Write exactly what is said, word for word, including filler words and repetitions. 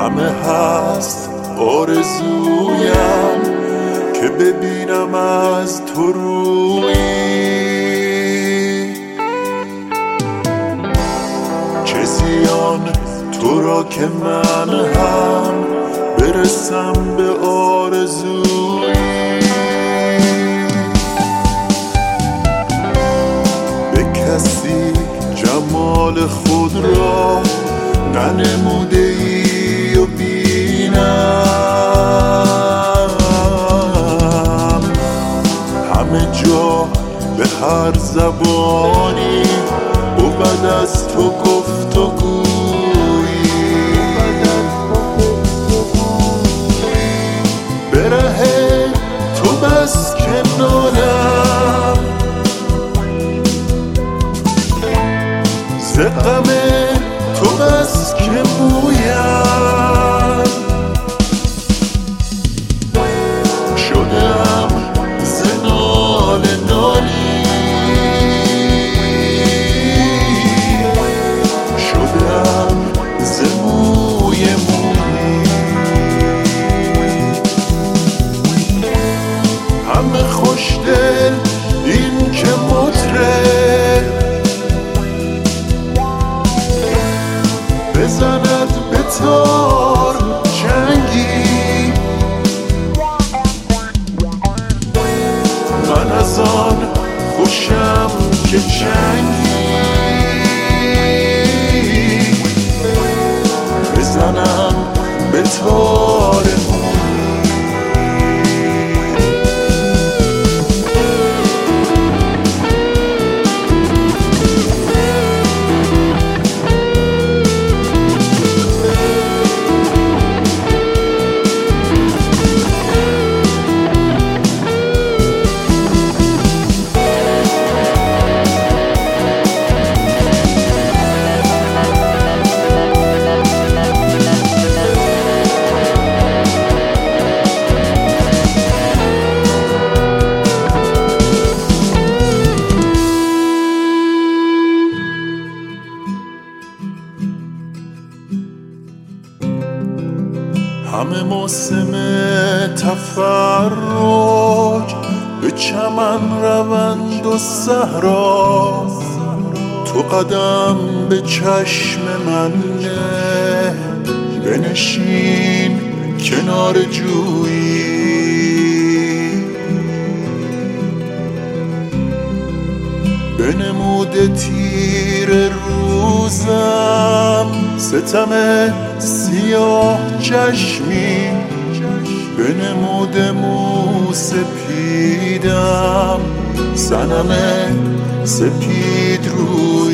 همه هست آرزویم که ببینم از تو روی. چه زیان تو را که من هم برسم به آرزوی. به کسی جمال خود را ننموده ای و بینم، همه جا به هر زبانی بود از تو گفت و گویی. به ره تو بس که نالم، ز غم تو بس که مویم. شدم ز ناله نالی، شدم ز موی مویی. همه خوشدل این که مطرب بزند به تار چنگی. من از آن خوشم که چنگی بزنم به تار همه موسم تفرج به چمن روند و صحرا. تو قدم به چشم من نه، بنشین کنار جویی. بنموده تیر روزم ستم سیاه چشمی، بنموده مو سپیدم صنم سپید روی.